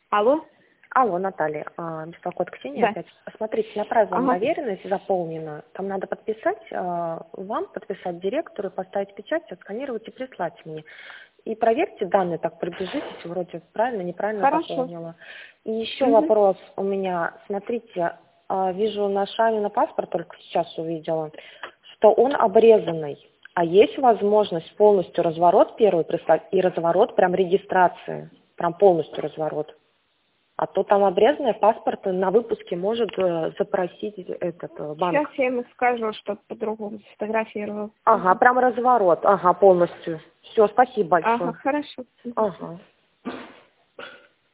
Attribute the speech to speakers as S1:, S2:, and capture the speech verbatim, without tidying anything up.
S1: Алло?
S2: Алло, Наталья, а, беспокоит Ксения
S1: Да.
S2: опять. Смотрите, направила вам
S1: Ага.
S2: доверенность заполнена. Там надо подписать, а, вам подписать директору, поставить печать, отсканировать и прислать мне. И проверьте данные, так пробежитесь, вроде правильно, неправильно
S1: Хорошо.
S2: заполнила. И еще
S1: Угу.
S2: вопрос у меня. Смотрите, а, вижу на шаме на паспорт, только сейчас увидела, что он обрезанный. А есть возможность полностью разворот первый прислать и разворот прям регистрации, прям полностью разворот. А то там обрезанный паспорт на выпуске может э, запросить этот э, банк.
S1: Сейчас я ему скажу, что по-другому сфотографировал.
S2: Ага, прям разворот, ага, полностью. Все, спасибо
S1: Ага,
S2: большое.
S1: хорошо.
S2: Ага.